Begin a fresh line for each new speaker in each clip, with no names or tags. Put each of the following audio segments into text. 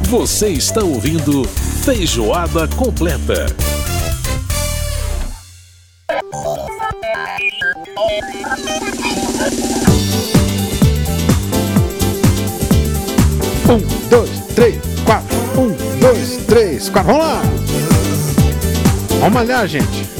Você está ouvindo Feijoada Completa.
Um, dois, três, quatro. 1, 2, 3, 4. Vamos lá! Vamos malhar, gente.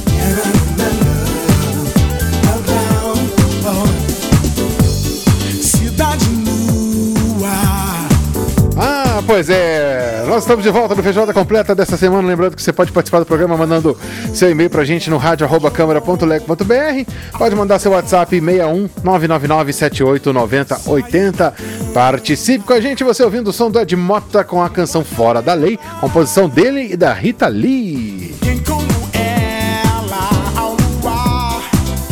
Cidade nua.
Pois é, nós estamos de volta no Feijoada Completa dessa semana. Lembrando que você pode participar do programa mandando seu e-mail pra gente no radio@câmara.leg.br. Pode mandar seu WhatsApp 61 999 78 90 80. Participe com a gente, você ouvindo o som do Ed Mota com a canção Fora da Lei, composição dele e da Rita Lee.
Quem como ela ao luar.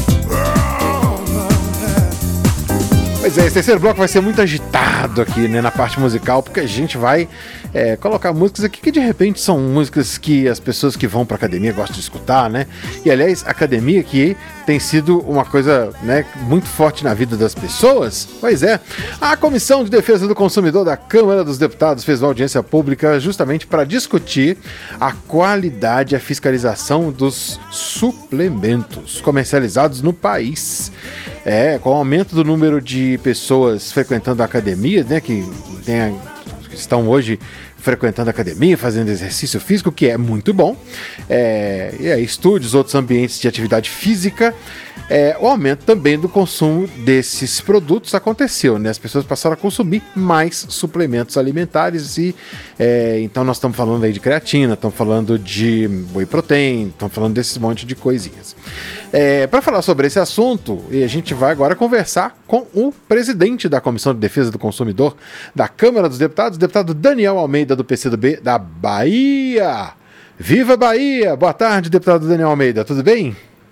Pois é, esse terceiro bloco vai ser muito agitado aqui, né, na parte musical, porque a gente vai colocar músicas aqui que de repente são músicas que as pessoas que vão pra academia gostam de escutar, né? E aliás, a academia que tem sido uma coisa, né, muito forte na vida das pessoas. Pois é, a Comissão de Defesa do Consumidor da Câmara dos Deputados fez uma audiência pública justamente para discutir a qualidade e a fiscalização dos suplementos comercializados no país. Com o aumento do número de pessoas frequentando a academia, né, que estão hoje frequentando a academia, fazendo exercício físico, que é muito bom, e aí estúdios, outros ambientes de atividade física, o aumento também do consumo desses produtos aconteceu, né? As pessoas passaram a consumir mais suplementos alimentares e então nós estamos falando aí de creatina, estamos falando de whey protein, estamos falando desses monte de coisinhas. Para falar sobre esse assunto, a gente vai agora conversar com o presidente da Comissão de Defesa do Consumidor da Câmara dos Deputados, o deputado Daniel Almeida, do PCdoB da Bahia. Viva Bahia! Boa tarde, deputado Daniel Almeida, tudo bem?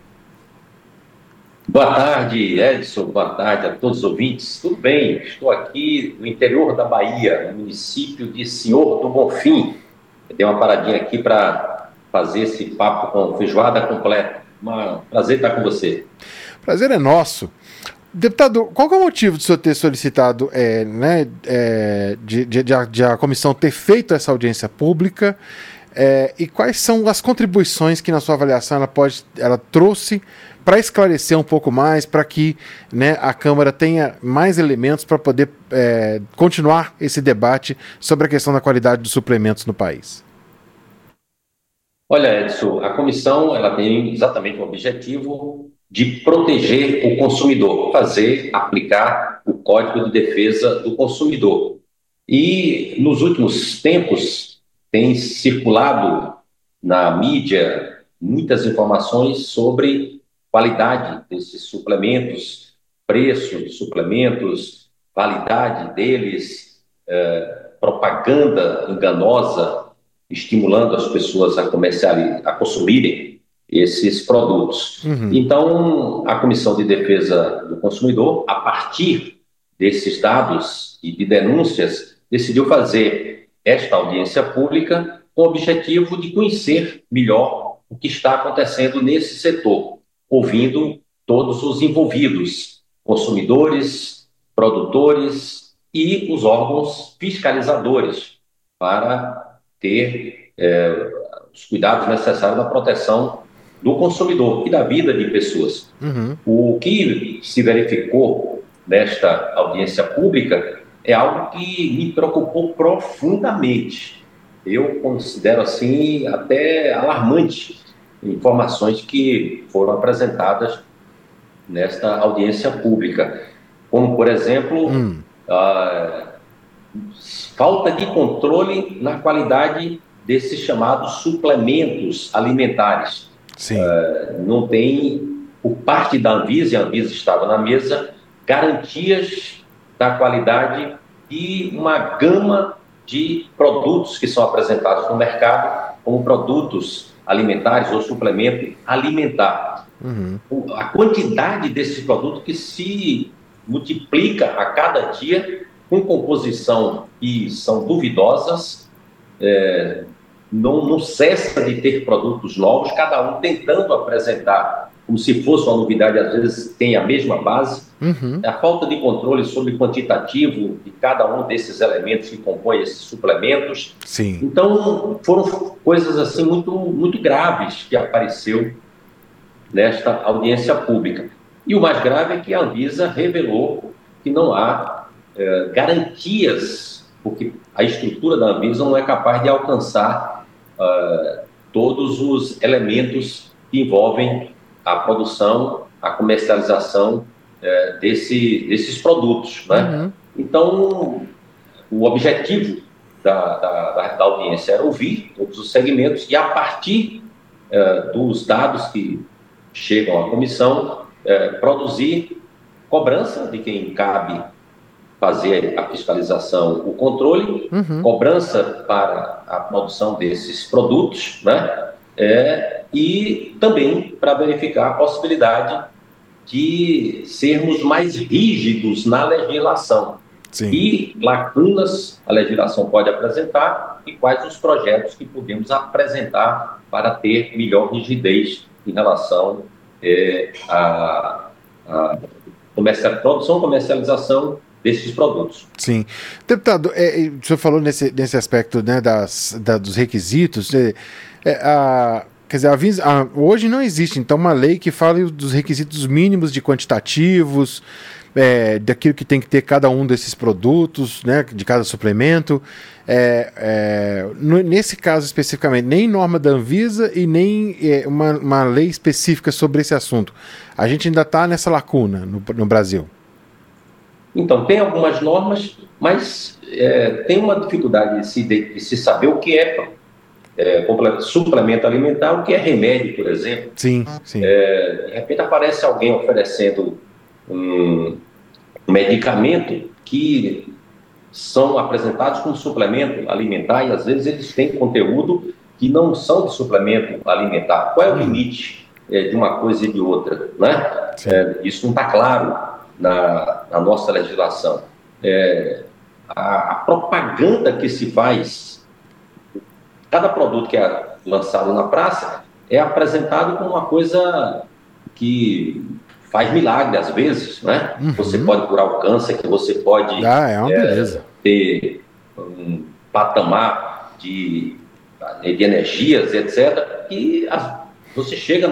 Boa tarde, Edson, boa tarde a todos os ouvintes. Tudo bem, estou aqui no interior da Bahia, no município de Senhor do Bonfim. Eu dei uma paradinha aqui para fazer esse papo com Feijoada Completa. Um prazer estar com você.
Prazer é nosso. Deputado, qual que é o motivo de o senhor ter solicitado de a comissão ter feito essa audiência pública e quais são as contribuições que, na sua avaliação, ela trouxe para esclarecer um pouco mais, para que, né, a Câmara tenha mais elementos para poder continuar esse debate sobre a questão da qualidade dos suplementos no país?
Olha, Edson, a comissão ela tem exatamente o objetivo de proteger o consumidor, aplicar o Código de Defesa do Consumidor. E nos últimos tempos tem circulado na mídia muitas informações sobre qualidade desses suplementos, preço de suplementos, validade deles, propaganda enganosa, estimulando as pessoas a consumirem esses produtos. Uhum. Então, a Comissão de Defesa do Consumidor, a partir desses dados e de denúncias, decidiu fazer esta audiência pública com o objetivo de conhecer melhor o que está acontecendo nesse setor, ouvindo todos os envolvidos, consumidores, produtores e os órgãos fiscalizadores, para ter os cuidados necessários na proteção do consumidor e da vida de pessoas. Uhum. O que se verificou nesta audiência pública é algo que me preocupou profundamente. Eu considero assim até alarmante informações que foram apresentadas nesta audiência pública, como, por exemplo, falta de controle na qualidade desses chamados suplementos alimentares. Sim. Não tem, por parte da Anvisa, e a Anvisa estava na mesa, garantias da qualidade e uma gama de produtos que são apresentados no mercado como produtos alimentares ou suplemento alimentar. Uhum. A quantidade desses produtos que se multiplica a cada dia, com composição que são duvidosas, não cessa de ter produtos novos, cada um tentando apresentar como se fosse uma novidade, às vezes tem a mesma base. A falta de controle sobre o quantitativo de cada um desses elementos que compõem esses suplementos.
Sim.
Então, foram coisas assim muito, muito graves que apareceu nesta audiência pública. E o mais grave é que a Anvisa revelou que não há garantias, porque a estrutura da Anvisa não é capaz de alcançar todos os elementos que envolvem a produção, a comercialização desses produtos, né? Então, o objetivo da audiência era ouvir todos os segmentos e, a partir dos dados que chegam à comissão, produzir cobrança de quem cabe fazer a fiscalização, o controle, cobrança para a produção desses produtos, né? E também para verificar a possibilidade de sermos mais rígidos na legislação.
Sim.
E lacunas a legislação pode apresentar e quais os projetos que podemos apresentar para ter melhor rigidez em relação à produção e comercialização desses produtos.
Sim. Deputado, o senhor falou nesse aspecto, né, dos requisitos. Quer dizer, hoje não existe, então, uma lei que fale dos requisitos mínimos de quantitativos, daquilo que tem que ter cada um desses produtos, né, de cada suplemento. Nesse caso especificamente, nem norma da Anvisa e nem uma lei específica sobre esse assunto. A gente ainda está nessa lacuna no Brasil.
Então, tem algumas normas, mas tem uma dificuldade de se saber o que é suplemento alimentar, o que é remédio, por exemplo.
Sim, sim.
De repente aparece alguém oferecendo um medicamento que são apresentados como suplemento alimentar e às vezes eles têm conteúdo que não são de suplemento alimentar. Qual é o limite de uma coisa e de outra, né? Isso não está claro na nossa legislação. A propaganda que se faz, cada produto que é lançado na praça é apresentado como uma coisa que faz milagre às vezes, né? Você pode curar o câncer, que você pode ter um patamar de energias, etc. E você chega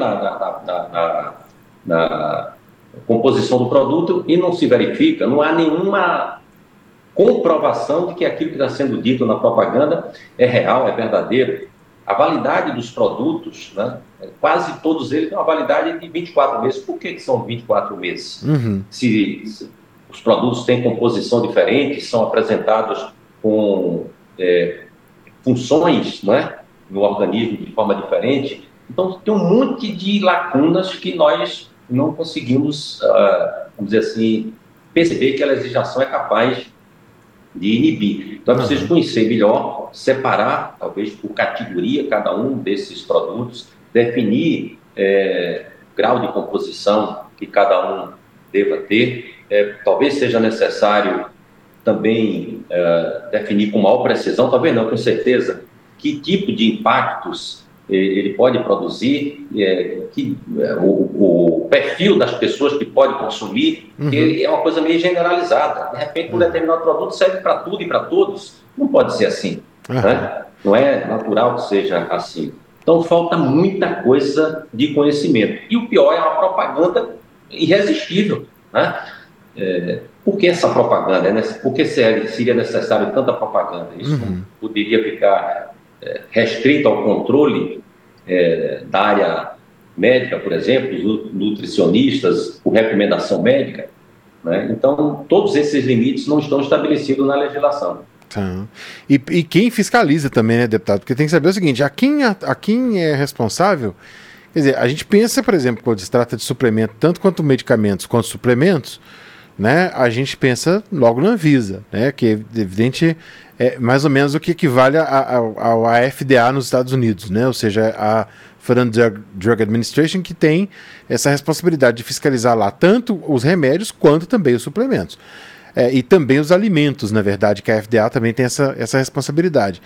na composição do produto e não se verifica, não há nenhuma comprovação de que aquilo que está sendo dito na propaganda é real, é verdadeiro. A validade dos produtos, né, quase todos eles têm uma validade de 24 meses. Por que são 24 meses? Se os produtos têm composição diferente, são apresentados com funções, né, no organismo de forma diferente. Então, tem um monte de lacunas que nós não conseguimos, vamos dizer assim, perceber que a legislação é capaz de inibir. Então, é preciso conhecer melhor, separar, talvez por categoria, cada um desses produtos, definir grau de composição que cada um deva ter. Talvez seja necessário também definir com maior precisão, talvez não, com certeza, que tipo de impactos ele pode produzir, o perfil das pessoas que pode consumir, ele é uma coisa meio generalizada. De repente, um determinado produto serve para tudo e para todos. Não pode ser assim. Né? Não é natural que seja assim. Então, falta muita coisa de conhecimento. E o pior é uma propaganda irresistível. Né? Por que essa propaganda? Por que seria necessário tanta propaganda? Isso não poderia ficar restrito ao controle da área médica, por exemplo, os nutricionistas, por recomendação médica, né? Então, todos esses limites não estão estabelecidos na legislação.
Tá. E quem fiscaliza também, né, deputado? Porque tem que saber o seguinte, a quem é responsável, quer dizer, a gente pensa, por exemplo, quando se trata de suplemento, tanto quanto medicamentos quanto suplementos, né, a gente pensa logo na Anvisa, né, que é evidente mais ou menos o que equivale ao FDA nos Estados Unidos, né, ou seja, a Food and Drug Administration, que tem essa responsabilidade de fiscalizar lá tanto os remédios quanto também os suplementos. E também os alimentos, na verdade, que a FDA também tem essa responsabilidade.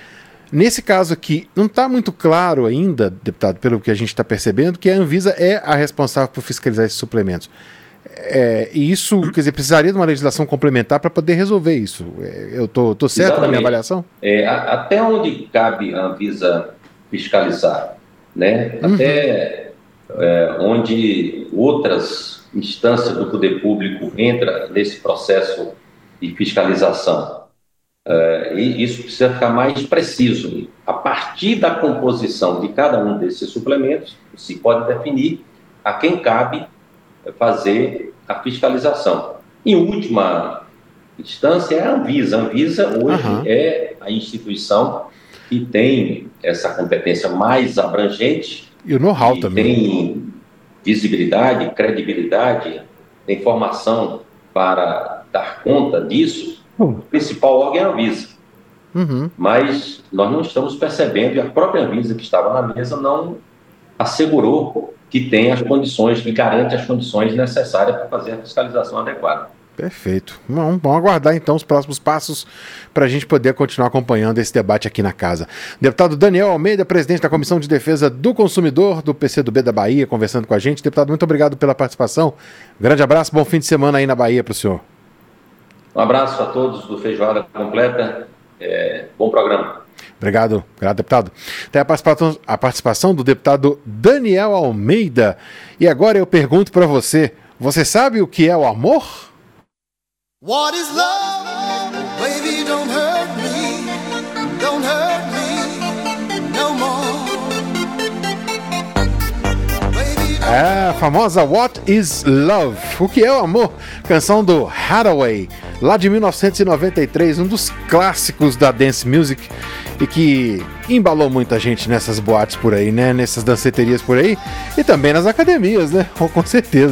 Nesse caso aqui, não está muito claro ainda, deputado, pelo que a gente está percebendo, que a Anvisa é a responsável por fiscalizar esses suplementos. E isso, quer dizer, precisaria de uma legislação complementar para poder resolver isso. Eu estou certo
Exatamente.
na minha avaliação?
Até onde cabe a Anvisa fiscalizar, né? Até onde outras instâncias do poder público entram nesse processo de fiscalização. E isso precisa ficar mais preciso. A partir da composição de cada um desses suplementos, se pode definir a quem cabe fazer a fiscalização. Em última instância, é a Anvisa. A Anvisa hoje é a instituição que tem essa competência mais abrangente
e o know-how também.
Tem visibilidade, credibilidade, tem formação para dar conta disso. O principal órgão é a Anvisa. Mas nós não estamos percebendo, e a própria Anvisa que estava na mesa não assegurou que tem as condições, que garante as condições necessárias para fazer a fiscalização adequada. Perfeito.
Vamos aguardar então os próximos passos para a gente poder continuar acompanhando esse debate aqui na casa. Deputado Daniel Almeida, presidente da Comissão de Defesa do Consumidor do PCdoB da Bahia, conversando com a gente. Deputado, muito obrigado pela participação. Grande abraço, bom fim de semana aí na Bahia para o senhor.
Um abraço a todos do Feijoada Completa. Bom programa.
Obrigado, deputado. Tem a participação do deputado Daniel Almeida. E agora eu pergunto para você, você sabe o que é o amor?
What is love? Baby, don't hurt me no more. Baby,
A famosa What is Love? O que é o amor? Canção do Hathaway, lá de 1993, um dos clássicos da dance music e que embalou muita gente nessas boates por aí, né? Nessas danceterias por aí e também nas academias, né? Com certeza.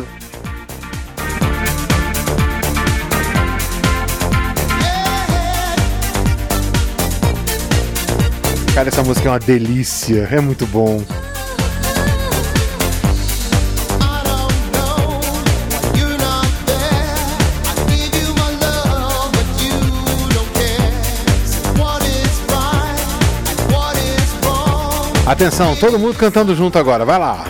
Cara, essa música é uma delícia, é muito bom. Atenção, todo mundo cantando junto agora, vai lá.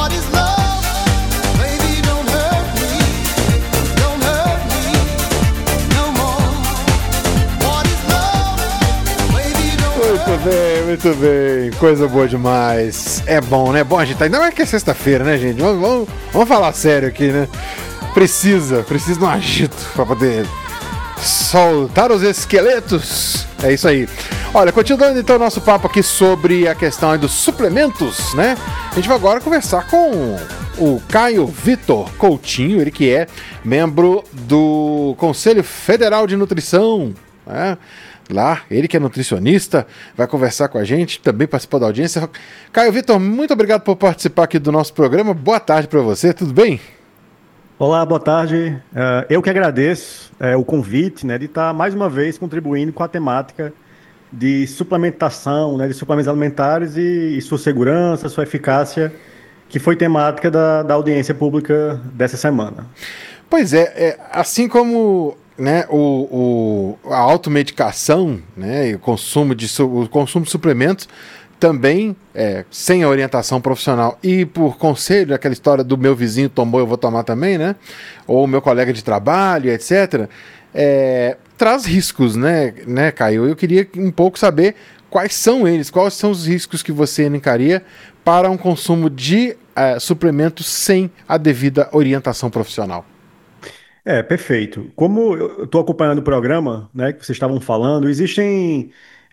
Muito bem, coisa boa demais. É bom, né? Bom agitar, ainda mais que é sexta-feira, né, gente? Vamos falar sério aqui, né? Precisa de um agito para poder soltar os esqueletos. É isso aí. Olha, continuando então o nosso papo aqui sobre a questão aí dos suplementos, né? A gente vai agora conversar com o Caio Vitor Coutinho, ele que é membro do Conselho Federal de Nutrição, né? Lá, ele que é nutricionista, vai conversar com a gente, também participou da audiência. Caio Vitor, muito obrigado por participar aqui do nosso programa. Boa tarde para você, tudo bem?
Olá, boa tarde. Eu que agradeço o convite, né, de estar mais uma vez contribuindo com a temática de suplementação, né, de suplementos alimentares e sua segurança, sua eficácia, que foi temática da audiência pública dessa semana.
Pois assim como, né, a automedicação, né, e o consumo de suplementos também sem a orientação profissional e por conselho, aquela história do meu vizinho tomou, eu vou tomar também, né? Ou meu colega de trabalho, etc. Traz riscos, né, Caio? Eu queria um pouco saber quais são os riscos que você elencaria para um consumo de suplementos sem a devida orientação profissional.
Perfeito. Como eu estou acompanhando o programa, né, que vocês estavam falando, existem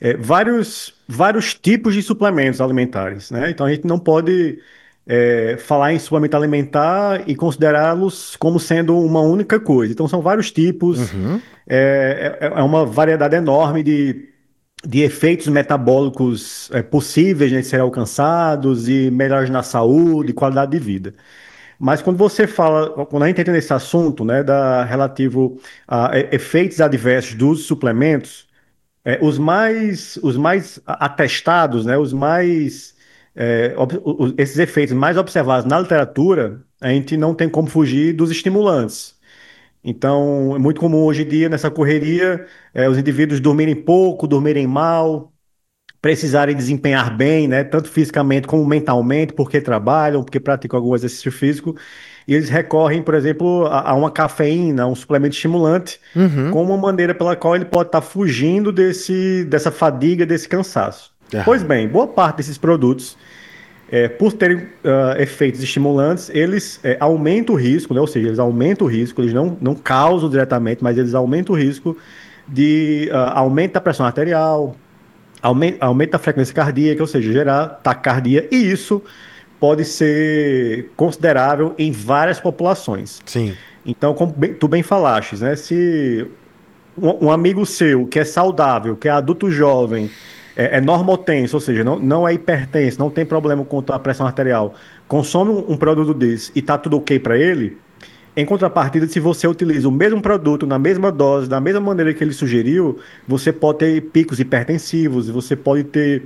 vários tipos de suplementos alimentares, né? Então a gente não pode falar em suplemento alimentar e considerá-los como sendo uma única coisa. Então são vários tipos, é uma variedade enorme de efeitos metabólicos possíveis de serem alcançados e melhores na saúde e qualidade de vida. Mas quando a gente entra nesse assunto, né, relativo a efeitos adversos dos suplementos, os mais atestados, né, esses efeitos mais observados na literatura, a gente não tem como fugir dos estimulantes. Então, é muito comum hoje em dia, nessa correria, os indivíduos dormirem pouco, dormirem mal, precisarem desempenhar bem, né, tanto fisicamente como mentalmente, porque trabalham, porque praticam algum exercício físico, e eles recorrem, por exemplo, a uma cafeína, a um suplemento estimulante,
Uhum.
como uma maneira pela qual ele pode estar fugindo dessa fadiga, desse cansaço. Pois
Aham.
bem, boa parte desses produtos, por terem efeitos estimulantes, eles aumentam o risco, né? Ou seja, eles aumentam o risco, eles não causam diretamente, mas eles aumentam o risco de aumento da pressão arterial, aumento da frequência cardíaca, ou seja, gerar taquicardia, e isso pode ser considerável em várias populações.
Sim.
Então, como tu bem falaste, né? Se um amigo seu que é saudável, que é adulto jovem, é normotenso, ou seja, não é hipertenso, não tem problema quanto à pressão arterial, consome um produto desse e tá tudo ok para ele, em contrapartida, se você utiliza o mesmo produto na mesma dose, da mesma maneira que ele sugeriu, você pode ter picos hipertensivos, você pode ter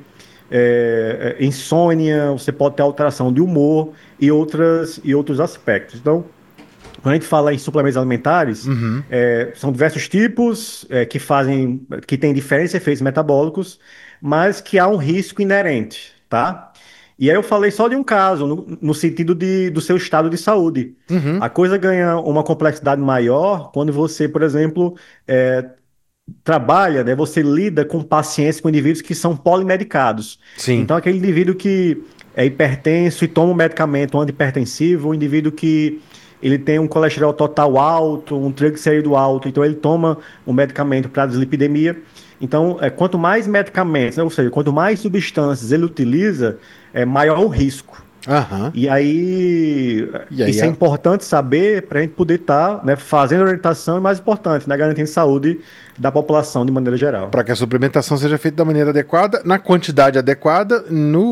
insônia, você pode ter alteração de humor e outros aspectos. Então, quando a gente fala em suplementos alimentares,
Uhum.
são diversos tipos que têm diferentes efeitos metabólicos, mas que há um risco inerente, tá? E aí eu falei só de um caso, no sentido do seu estado de saúde.
Uhum.
A coisa ganha uma complexidade maior quando você, por exemplo, trabalha, né? Você lida com pacientes, com indivíduos que são polimedicados.
Sim.
Então, aquele indivíduo que é hipertenso e toma um medicamento antihipertensivo, um indivíduo que ele tem um colesterol total alto, um triglicerídeo alto, então ele toma um medicamento para dislipidemia. Então, quanto mais medicamentos, né, ou seja, quanto mais substâncias ele utiliza, maior o risco.
Aham.
E aí,
E aí
isso é importante saber para a gente poder estar, né, fazendo orientação e, mais importante, né, garantindo saúde da população de maneira geral.
para que a suplementação seja feita da maneira adequada, na quantidade adequada,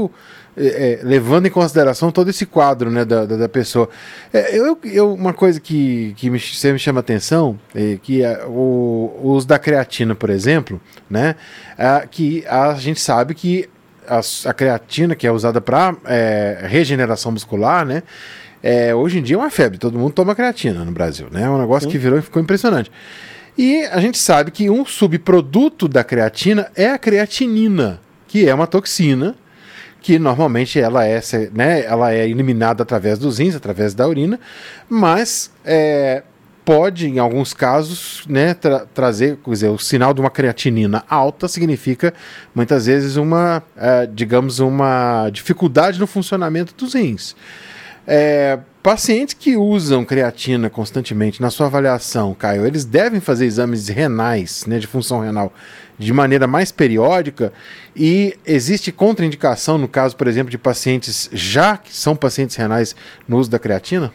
levando em consideração todo esse quadro, né, da pessoa. Uma coisa que sempre me chama a atenção é que o uso da creatina, por exemplo, né, que a gente sabe que a creatina, que é usada para regeneração muscular, né, hoje em dia é uma febre, todo mundo toma creatina no Brasil, né, é um negócio que virou e ficou impressionante. E a gente sabe que um subproduto da creatina é a creatinina, que é uma toxina, que normalmente ela é eliminada através dos rins, através da urina, mas pode, em alguns casos, né, trazer, quer dizer, o sinal de uma creatinina alta significa, muitas vezes, digamos, uma dificuldade no funcionamento dos rins. Pacientes que usam creatina constantemente, na sua avaliação, Caio, eles devem fazer exames renais, né, de função renal, de maneira mais periódica, e existe contraindicação no caso, por exemplo, de pacientes já que são pacientes renais no uso da creatina?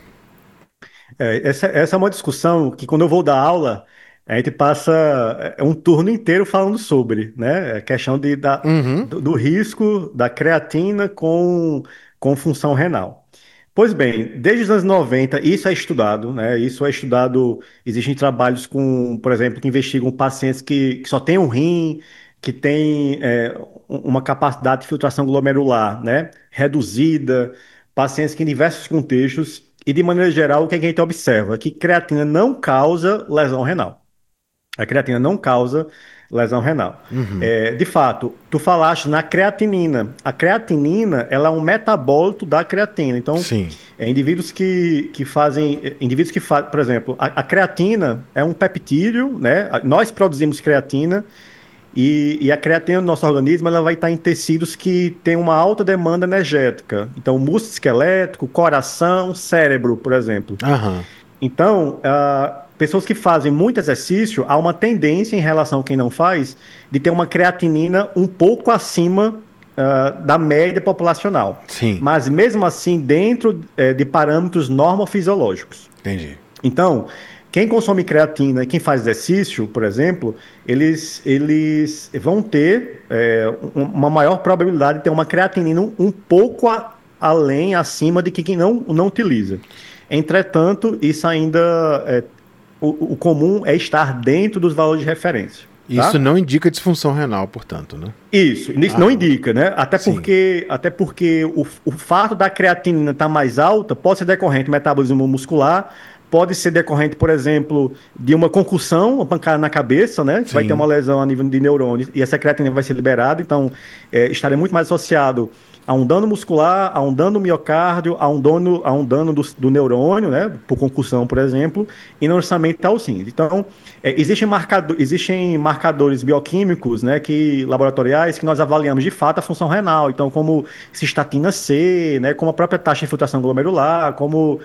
Essa é uma discussão que, quando eu vou dar aula, a gente passa um turno inteiro falando sobre, né? A questão
Uhum.
do risco da creatina com função renal. Pois bem, desde os anos 90, isso é estudado, né? Isso é estudado, existem trabalhos por exemplo, que investigam pacientes que só têm um rim, que têm uma capacidade de filtração glomerular, né, reduzida, pacientes que em diversos contextos, e de maneira geral, o que a gente observa? Que creatina não causa lesão renal. A creatina não causa lesão renal.
Uhum.
De fato, tu falaste na creatinina. A creatinina, ela é um metabólito da creatina. Então,
Sim.
indivíduos que fazem, por exemplo, a creatina é um peptídeo, né? Nós produzimos creatina e a creatina no nosso organismo, ela vai estar em tecidos que têm uma alta demanda energética. Então, músculo esquelético, coração, cérebro, por exemplo.
Aham.
Então, pessoas que fazem muito exercício, há uma tendência em relação a quem não faz, de ter uma creatinina um pouco acima da média populacional.
Sim.
Mas mesmo assim, dentro de parâmetros normofisiológicos.
Entendi.
Então, quem consome creatina e quem faz exercício, por exemplo, eles vão ter uma maior probabilidade de ter uma creatinina um pouco além, acima de quem não utiliza. Entretanto, isso ainda o comum é estar dentro dos valores de referência. Tá?
Isso não indica disfunção renal, portanto, né?
Isso não indica, né? Até
Sim.
porque o fato da creatinina estar mais alta pode ser decorrente do metabolismo muscular, pode ser decorrente, por exemplo, de uma concussão, uma pancada na cabeça, né? Que vai ter
Sim.
uma lesão a nível de neurônios e essa creatina vai ser liberada, então estaria muito mais associado a um dano muscular, a um dano no miocárdio, a um dano do neurônio, né? Por concussão, por exemplo, e não necessariamente ao sim. Então, existem marcadores bioquímicos, né? Laboratoriais que nós avaliamos de fato a função renal, então como cistatina C, né? Como a própria taxa de infiltração glomerular, como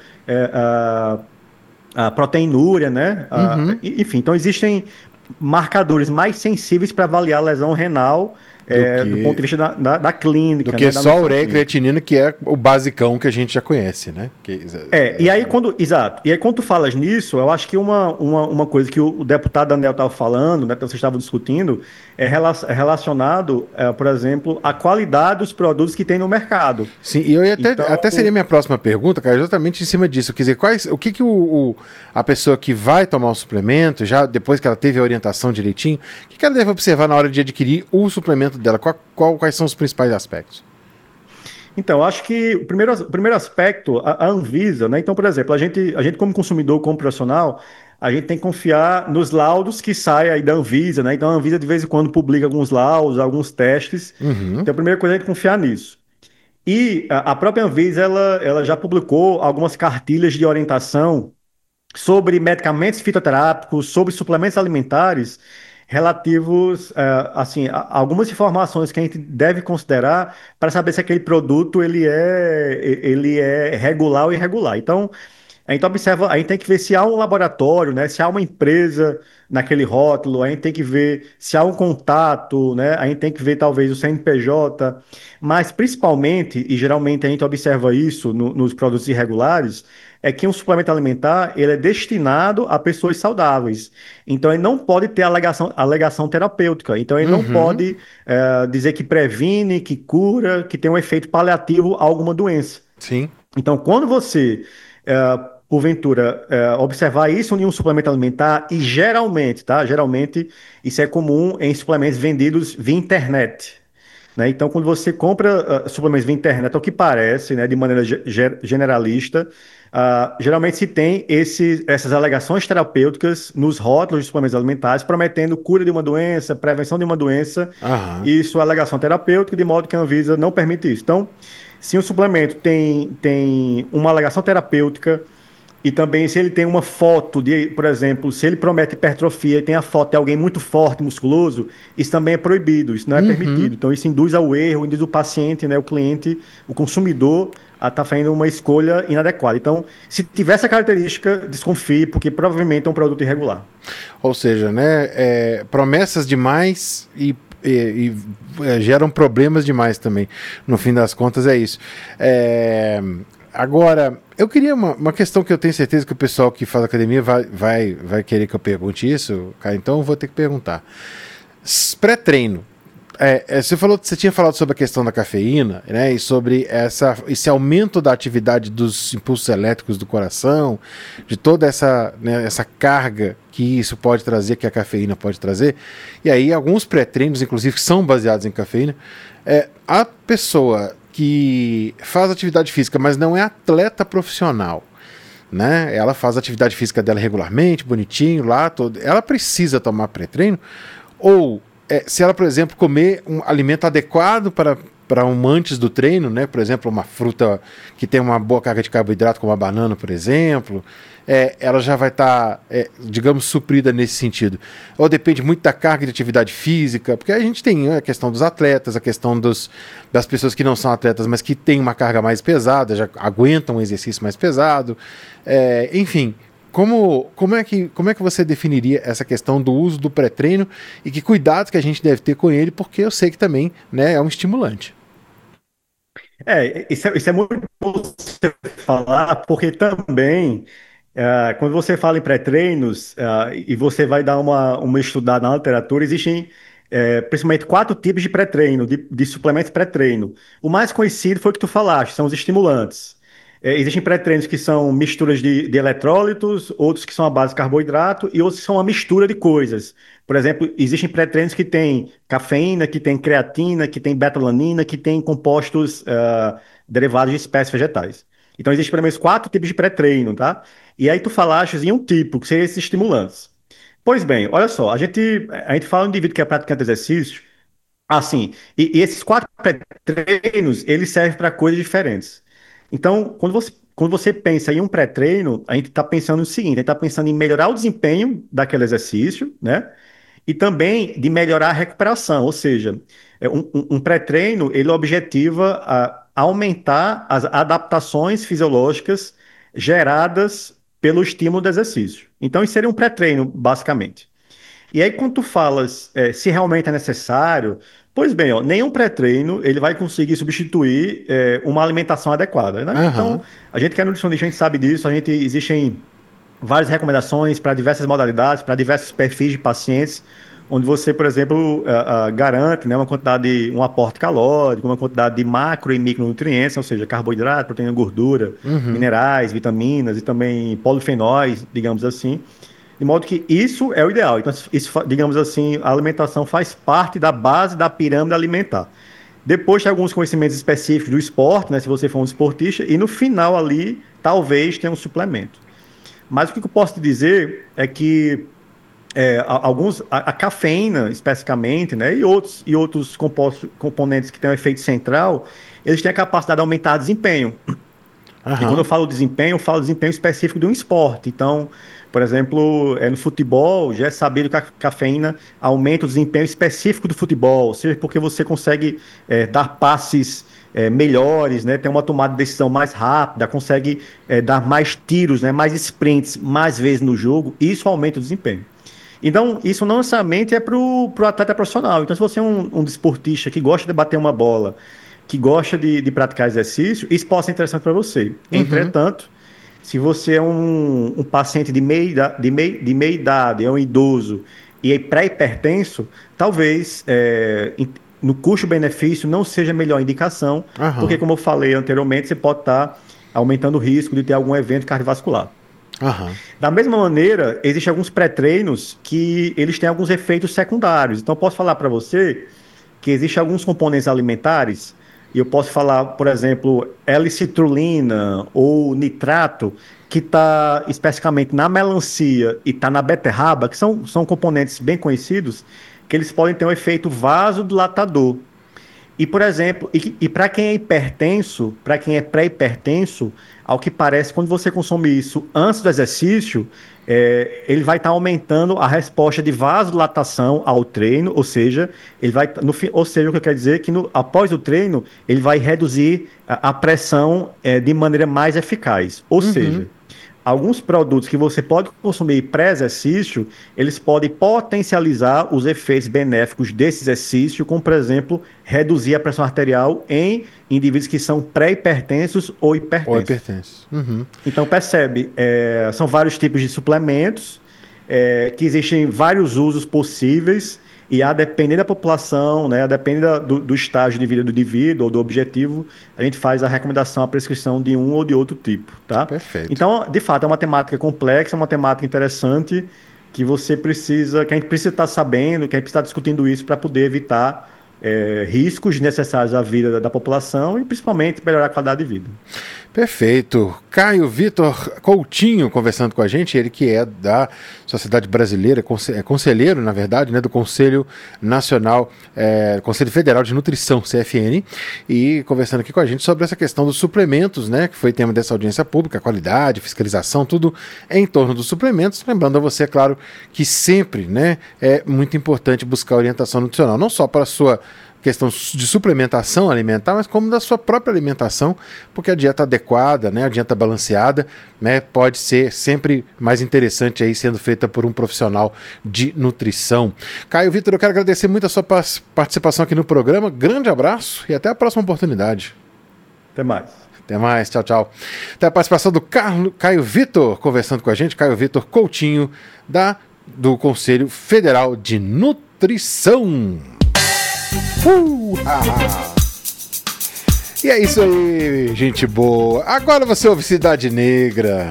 a proteinúria, né?
Uhum.
Enfim, então existem marcadores mais sensíveis para avaliar a lesão renal
Do
do ponto
que,
de vista da clínica,
do que
né? Da
só a
noção
ureia e
clínica.
creatinina, que é o basicão que a gente já conhece, né?
E aí exato, e aí quando tu falas nisso, eu acho que uma coisa que o deputado Daniel estava falando, né, que vocês estavam discutindo, é relacionado, por exemplo, à qualidade dos produtos que tem no mercado.
Sim, e eu ia
Então,
até seria minha próxima pergunta, cara, exatamente em cima disso. Quer dizer, o que a pessoa que vai tomar um suplemento, já depois que ela teve a orientação direitinho, o que ela deve observar na hora de adquirir o suplemento dela? Quais são os principais aspectos?
Então, acho que o primeiro aspecto, a Anvisa, né? Então, por exemplo, a gente como consumidor, como profissional, a gente tem que confiar nos laudos que saem aí da Anvisa, né? Então, a Anvisa de vez em quando publica alguns laudos, alguns testes.
Uhum.
Então, a primeira coisa é a gente confiar nisso. E a própria Anvisa, ela já publicou algumas cartilhas de orientação sobre medicamentos fitoterápicos, sobre suplementos alimentares, relativos, assim, a algumas informações que a gente deve considerar para saber se aquele produto ele é regular ou irregular. Então, a gente observa, a gente tem que ver se há um laboratório, né? Se há uma empresa naquele rótulo, a gente tem que ver se há um contato, né? A gente tem que ver talvez o CNPJ, mas principalmente, e geralmente a gente observa isso nos produtos irregulares, é que um suplemento alimentar ele é destinado a pessoas saudáveis. Então ele não pode ter alegação terapêutica. Então ele não
Uhum.
pode dizer que previne, que cura, que tem um efeito paliativo a alguma doença.
Sim.
Então, quando você, porventura, observar isso em um suplemento alimentar, e geralmente, tá? Geralmente, isso é comum em suplementos vendidos via internet, né? Então, quando você compra suplementos via internet, ao que parece, né, de maneira generalista, geralmente se tem essas alegações terapêuticas nos rótulos de suplementos alimentares, prometendo cura de uma doença, prevenção de uma doença,
Aham.
e isso é alegação terapêutica, de modo que a Anvisa não permite isso. Então, se um suplemento tem uma alegação terapêutica e também se ele tem uma foto de, por exemplo, se ele promete hipertrofia e tem a foto de alguém muito forte, musculoso, isso também é proibido, isso não é
Uhum.
permitido. Então isso induz ao erro, induz o paciente, né, o cliente, o consumidor a estar fazendo uma escolha inadequada. Então, se tiver essa característica, desconfie, porque provavelmente é um produto irregular.
Ou seja, né, promessas demais geram problemas demais também. No fim das contas, é isso. Agora, eu queria uma questão que eu tenho certeza que o pessoal que faz academia vai querer que eu pergunte isso, cara, então eu vou ter que perguntar. Pré-treino. Você tinha falado sobre a questão da cafeína, né, e sobre esse aumento da atividade dos impulsos elétricos do coração, de toda essa carga que isso pode trazer, que a cafeína pode trazer. E aí alguns pré-treinos, inclusive, que são baseados em cafeína. A pessoa que faz atividade física, mas não é atleta profissional, né? Ela faz a atividade física dela regularmente, bonitinho, lá, ela precisa tomar pré-treino, ou se ela, por exemplo, comer um alimento adequado para antes do treino, né? Por exemplo, uma fruta que tem uma boa carga de carboidrato, como a banana, por exemplo, ela já vai estar, digamos, suprida nesse sentido. Ou depende muito da carga de atividade física, porque a gente tem a questão dos atletas, a questão das pessoas que não são atletas, mas que têm uma carga mais pesada, já aguentam um exercício mais pesado. Enfim, como é que você definiria essa questão do uso do pré-treino e que cuidados que a gente deve ter com ele, porque eu sei que também, né, é um estimulante.
Isso é muito bom você falar, porque também, quando você fala em pré-treinos, e você vai dar uma estudada na literatura, existem, principalmente 4 tipos de pré-treino, de suplementos pré-treino. O mais conhecido foi o que tu falaste, são os estimulantes. Existem pré-treinos que são misturas de eletrólitos, outros que são a base de carboidrato e outros que são uma mistura de coisas. Por exemplo, existem pré-treinos que têm cafeína, que têm creatina, que têm betalanina, que têm compostos derivados de espécies vegetais. Então, existem pelo menos 4 tipos de pré-treino, tá? E aí tu falaste em um tipo, que seria esses estimulantes. Pois bem, olha só, a gente fala do indivíduo que é praticante de exercício, assim, e esses 4 pré-treinos, eles servem para coisas diferentes. Então, quando você pensa em um pré-treino, a gente está pensando no seguinte, a gente está pensando em melhorar o desempenho daquele exercício, né? E também de melhorar a recuperação, ou seja, um pré-treino, ele objetiva aumentar as adaptações fisiológicas geradas pelo estímulo do exercício. Então, isso seria um pré-treino, basicamente. E aí, quando tu falas se realmente é necessário, pois bem, ó, nenhum pré-treino ele vai conseguir substituir uma alimentação adequada, né? Então, a gente que é nutricionista, a gente sabe disso, existem várias recomendações para diversas modalidades, para diversos perfis de pacientes, onde você, por exemplo, garante, né, um aporte calórico, uma quantidade de macro e micronutrientes, ou seja, carboidrato, proteína, gordura, minerais, vitaminas e também polifenóis, digamos assim. De modo que isso é o ideal. Então, isso, digamos assim, a alimentação faz parte da base da pirâmide alimentar. Depois tem alguns conhecimentos específicos do esporte, né, se você for um esportista, e no final ali, talvez tenha um suplemento. Mas o que eu posso te dizer é que a cafeína, especificamente, né, e outros componentes que têm um efeito central, eles têm a capacidade de aumentar o desempenho. E quando eu falo desempenho, eu falo desempenho específico de um esporte. Então, por exemplo, no futebol, já é sabido que a cafeína aumenta o desempenho específico do futebol, seja porque você consegue dar passes melhores, né, ter uma tomada de decisão mais rápida, consegue dar mais tiros, né, mais sprints, mais vezes no jogo, e isso aumenta o desempenho. Então, isso não necessariamente é para o atleta profissional. Então, se você é um desportista que gosta de bater uma bola, que gosta de praticar exercício, isso pode ser interessante para você. Entretanto, se você é um paciente de meia idade, é um idoso e é pré-hipertenso, talvez no custo-benefício não seja a melhor indicação, porque, como eu falei anteriormente, você pode estar aumentando o risco de ter algum evento cardiovascular. Da mesma maneira, existem alguns pré-treinos que eles têm alguns efeitos secundários. Então, eu posso falar para você que existem alguns componentes alimentares, e eu posso falar, por exemplo, L-citrulina ou nitrato, que está especificamente na melancia e está na beterraba, que são componentes bem conhecidos, que eles podem ter um efeito vasodilatador. E, por exemplo, para quem é hipertenso, para quem é pré-hipertenso, ao que parece, quando você consome isso antes do exercício, ele vai estar aumentando a resposta de vasodilatação ao treino, ou seja, o que eu quero dizer é que após o treino, ele vai reduzir a pressão de maneira mais eficaz. Ou seja, alguns produtos que você pode consumir pré-exercício, eles podem potencializar os efeitos benéficos desse exercício, como, por exemplo, reduzir a pressão arterial em indivíduos que são pré-hipertensos ou hipertensos. Então, percebe, são vários tipos de suplementos, que existem vários usos possíveis, e a depender da população, né, a depender do estágio de vida do indivíduo ou do objetivo, a gente faz a recomendação, a prescrição de um ou de outro tipo, tá?
Perfeito.
Então, de fato, é uma temática complexa, é uma temática interessante que a gente precisa estar sabendo, que a gente precisa estar discutindo isso para poder evitar riscos necessários à vida da população e principalmente melhorar a qualidade de vida.
Perfeito. Caio Vitor Coutinho conversando com a gente, ele que é da Sociedade Brasileira, conselheiro, na verdade, né, do Conselho Nacional, Conselho Federal de Nutrição, CFN, e conversando aqui com a gente sobre essa questão dos suplementos, né, que foi tema dessa audiência pública, qualidade, fiscalização, tudo em torno dos suplementos. Lembrando a você, é claro, que sempre, né, é muito importante buscar orientação nutricional, não só para a sua questão de suplementação alimentar, mas como da sua própria alimentação, porque a dieta adequada, né, a dieta balanceada, né, pode ser sempre mais interessante aí sendo feita por um profissional de nutrição. Caio Vitor, eu quero agradecer muito a sua participação aqui no programa, grande abraço e até a próxima oportunidade.
Até mais.
Até mais, tchau, tchau. Até a participação do Caio Vitor conversando com a gente, Caio Vitor Coutinho, do Conselho Federal de Nutrição. E é isso aí, gente boa. Agora você ouve Cidade Negra.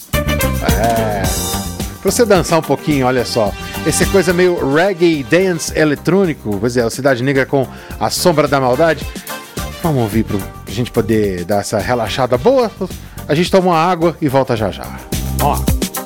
Pra você dançar um pouquinho, olha só. Essa coisa meio reggae dance eletrônico. Pois é, o Cidade Negra com A Sombra da Maldade. Vamos ouvir pra gente poder dar essa relaxada boa. A gente toma uma água e volta já já. Ó.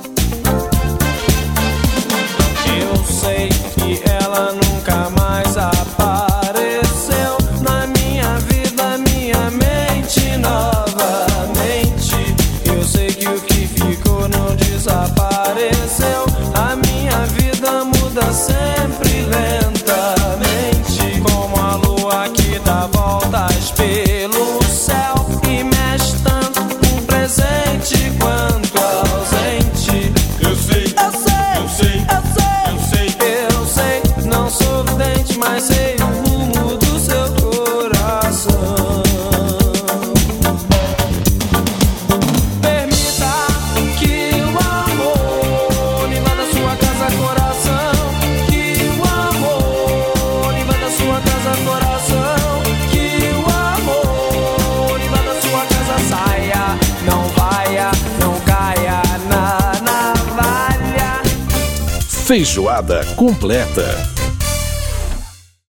Eu sei que ela nunca mais apareceu na minha vida, minha mente novamente. Eu sei que o que ficou não desapareceu. A minha vida muda sempre lentamente, como a lua que dá voltas pelo céu e mexe tanto com presente quanto ausente. Eu sei, não sou vidente, mas sei o rumo do seu coração. Permita que o amor invada sua casa, coração. Que o amor invada sua casa, coração. Que o amor invada sua casa, saia, não vaia, não caia na navalha.
Feijoada completa.